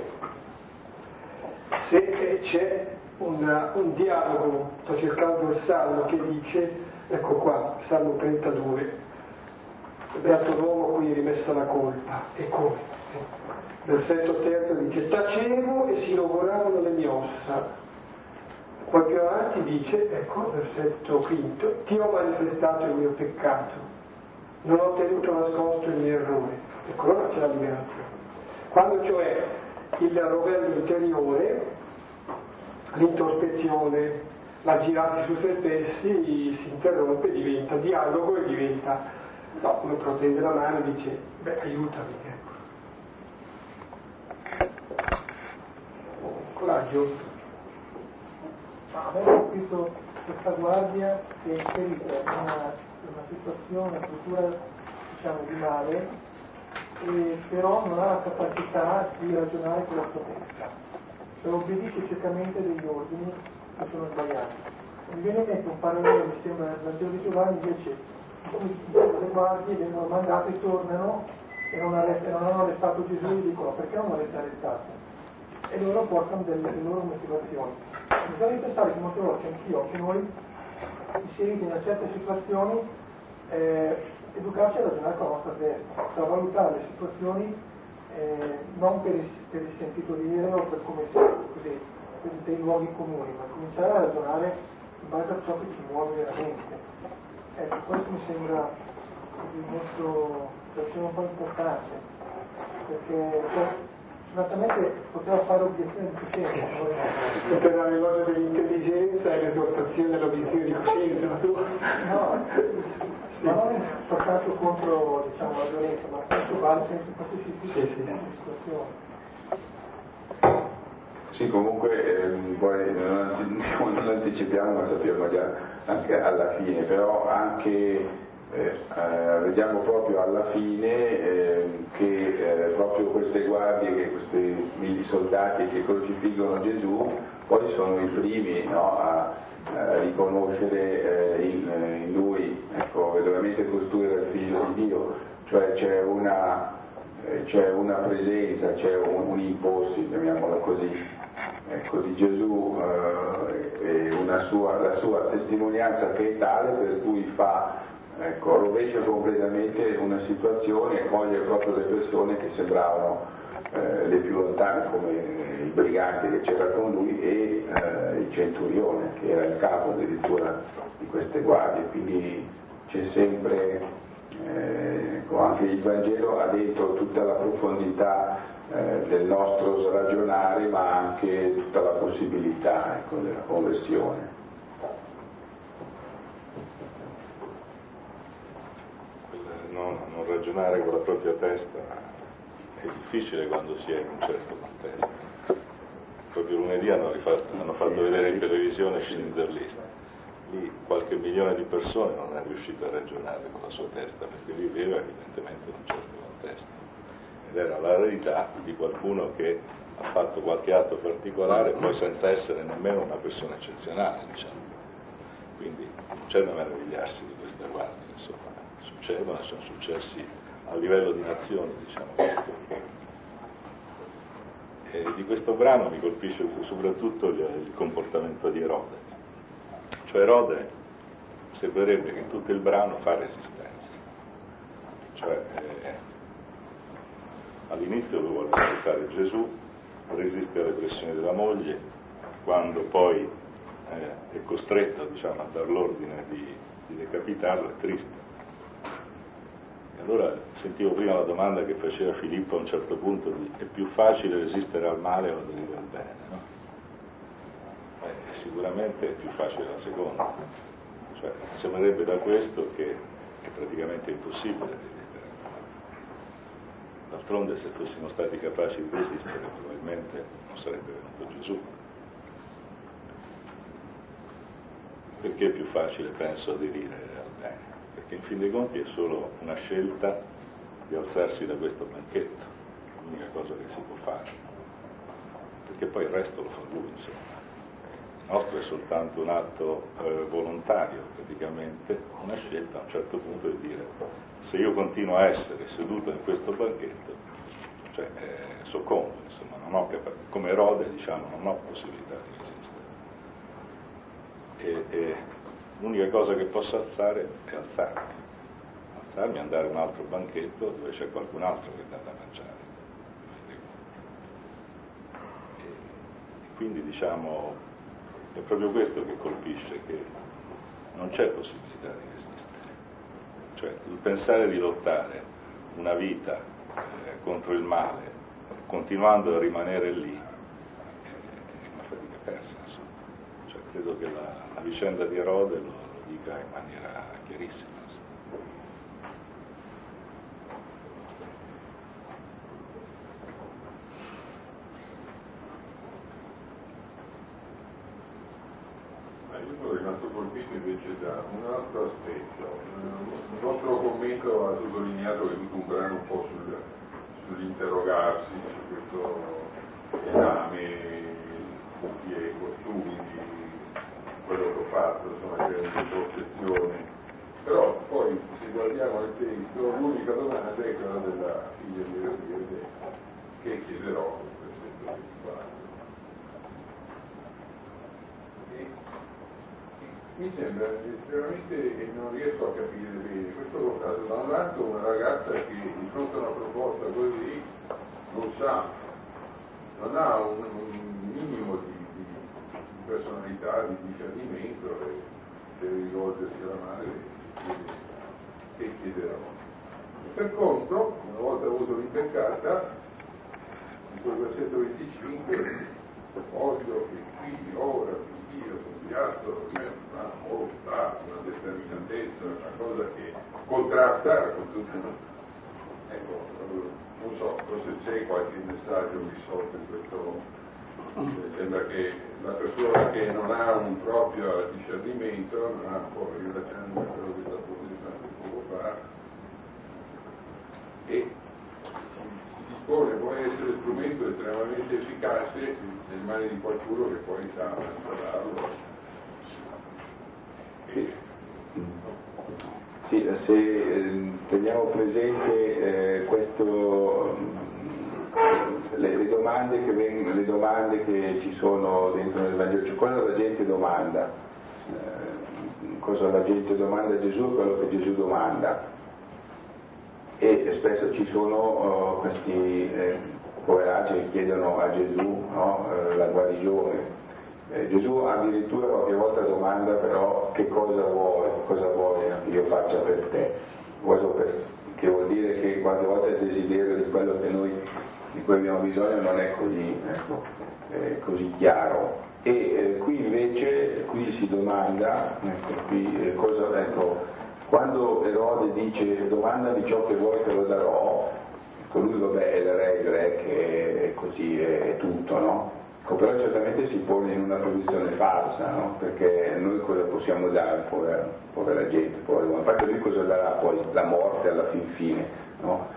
se c'è un dialogo, sto cercando il salmo che dice Ecco qua, Salmo 32, beato l'uomo a cui è rimessa la colpa. E come? Versetto terzo dice: tacevo e si logoravano le mie ossa. Poi più avanti dice, ecco, versetto quinto: ti ho manifestato il mio peccato, non ho tenuto nascosto il mio errore. Ecco, allora c'è la liberazione. Quando cioè il rovello interiore, l'introspezione, l'aggirarsi su se stessi si interrompe, diventa dialogo e diventa, uno protende la mano e dice, aiutami, ecco. Coraggio. A me ha colpito questa guardia che è inserita in una situazione, una struttura di male, e però non ha la capacità di ragionare con la sua testa, cioè obbedisce ciecamente degli ordini che sono sbagliati. Mi viene in mente un parallelo, mi sembra, nel Vangelo di Giovanni, invece le guardie vengono mandate e tornano e non hanno arrestato Gesù, e dicono: perché non l'avete arrestato? E loro portano le loro motivazioni. Bisogna pensare che molte volte anche noi, inseriti in certe situazioni, educarci a ragionare con la nostra testa, cioè valutare le situazioni non per il sentito dire o per come siamo, così, per dei luoghi comuni, ma cominciare a ragionare in base a ciò che ci muove veramente. Ecco, questo mi sembra molto, un po' importante, perché esattamente poteva fare obiezione di coscienza. Poteva l'elogio dell'intelligenza e l'esortazione dell'obiezione di coscienza, ma tu? No, sì. Ma non soltanto contro, la violenza, ma questo vale in qualsiasi situazione. Sì, comunque poi non anticipiamo, ma sappiamo già anche alla fine, però anche vediamo proprio alla fine che proprio queste guardie, che questi soldati che crocifiggono Gesù, poi sono i primi, no, a riconoscere in lui, ecco, veramente costui era il figlio di Dio, cioè c'è una presenza, c'è un imposto, chiamiamolo così, ecco, di Gesù, e la sua testimonianza che è tale per cui rovescia completamente una situazione e coglie proprio le persone che sembravano le più lontane, come il brigante che c'era con lui e il centurione che era il capo addirittura di queste guardie. Quindi c'è sempre, anche il Vangelo ha dentro tutta la profondità del nostro ragionare, ma anche tutta la possibilità, della conversione. Non ragionare con la propria testa è difficile quando si è in un certo contesto. Proprio lunedì hanno fatto vedere in televisione Schindler's List. Lì qualche milione di persone non è riuscito a ragionare con la sua testa perché viveva evidentemente in un certo contesto. Ed era la rarità di qualcuno che ha fatto qualche atto particolare, poi senza essere nemmeno una persona eccezionale, Quindi non c'è da meravigliarsi di queste guardie, succedono, sono successi a livello di nazioni, E di questo brano mi colpisce soprattutto il comportamento di Erode. Cioè Erode sembrerebbe che in tutto il brano fa resistenza. All'inizio lui vuole ascoltare Gesù, resiste alle pressioni della moglie, quando poi è costretto a dar l'ordine di decapitarlo, è triste. E allora sentivo prima la domanda che faceva Filippo a un certo punto: è più facile resistere al male o aderire al bene, no? Sicuramente è più facile la seconda, sembrerebbe da questo che è praticamente impossibile resistere al male. D'altronde, se fossimo stati capaci di resistere, probabilmente non sarebbe venuto Gesù. Perché è più facile, penso, aderire al bene? Perché in fin dei conti è solo una scelta di alzarsi da questo banchetto, l'unica cosa che si può fare, perché poi il resto lo fa lui, Il nostro è soltanto un atto volontario, praticamente, una scelta a un certo punto di dire: se io continuo a essere seduto in questo banchetto, soccombo, non ho come Erode, non ho possibilità di resistere. l'unica cosa che posso alzare è alzarmi e andare a un altro banchetto dove c'è qualcun altro che dà da mangiare. E quindi diciamo è proprio questo che colpisce, che non c'è possibilità di resistere, cioè il pensare di lottare una vita contro il male continuando a rimanere lì è una fatica persa, insomma. Cioè, credo che la vicenda di Erode lo dica in maniera chiarissima. Io sono rimasto colpito invece da un altro aspetto. Il nostro commento ha sottolineato che è tutto un brano un po' sull'interrogarsi su questo esame di costumi, di quello che ho fatto, insomma c'è una percezione. Però poi se guardiamo il testo, l'unica domanda è quella della figlia di Erode che chiederò per versetto 24. Mi sembra estremamente, e non riesco a capire bene, questo portato da un lato una ragazza che di fronte a una proposta così non sa, non ha un minimo di personalità, di discernimento, deve rivolgersi alla madre e chiederò. Per contro, una volta avuto l'impeccata, in quel versetto 25, voglio che qui, ora, io consigliato una volontà, una determinatezza, una cosa che contrasta con tutto. Ecco, non so, forse c'è qualche messaggio risolto in questo. Sembra che la persona che non ha un proprio discernimento, non ha poi rilacciando quello che è stato detto poco fa, e si dispone, può essere strumento estremamente efficace nelle mani di qualcuno che poi sa installarlo. Sì, se teniamo presente le domande che ci sono dentro nel Vangelo, cioè cosa la gente domanda, cosa la gente domanda a Gesù, quello che Gesù domanda, e spesso ci sono questi poveracci che chiedono a Gesù, no, la guarigione. Gesù addirittura qualche volta domanda però che cosa vuoi che io faccia per te, che vuol dire che qualche volta il desiderio di quello di cui abbiamo bisogno non è così chiaro. E qui invece si domanda, quando Erode dice domandami ciò che vuoi te lo darò, lui è il re che è così, è tutto, no? Però certamente si pone in una posizione falsa, no? Perché noi cosa possiamo dare, povera gente, infatti lui cosa darà poi? La morte alla fin fine, no?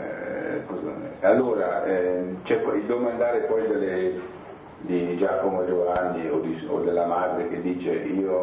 Allora c'è il domandare poi di Giacomo e Giovanni o della madre che dice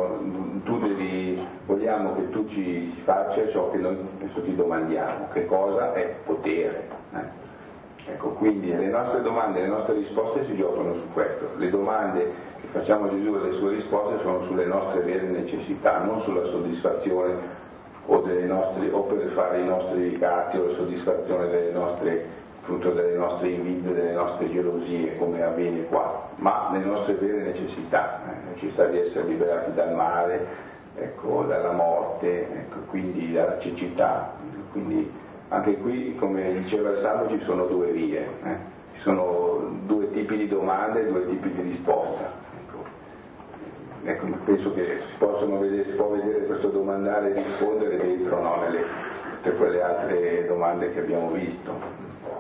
vogliamo che tu ci faccia ciò che noi adesso ti domandiamo, che cosa è potere. Ecco, quindi le nostre domande, le nostre risposte si giocano su questo. Le domande che facciamo a Gesù e le sue risposte sono sulle nostre vere necessità, non sulla soddisfazione o per fare i nostri atti o la soddisfazione delle nostre invidie, delle nostre gelosie, come avviene qua, ma le nostre vere necessità, necessità di essere liberati dal male, dalla morte, quindi dalla cecità. Quindi anche qui, come diceva il Salmo, ci sono due vie, ci sono due tipi di domande e due tipi di risposta. Ecco, penso che si può vedere questo domandare e rispondere dentro, no, nelle tutte quelle altre domande che abbiamo visto.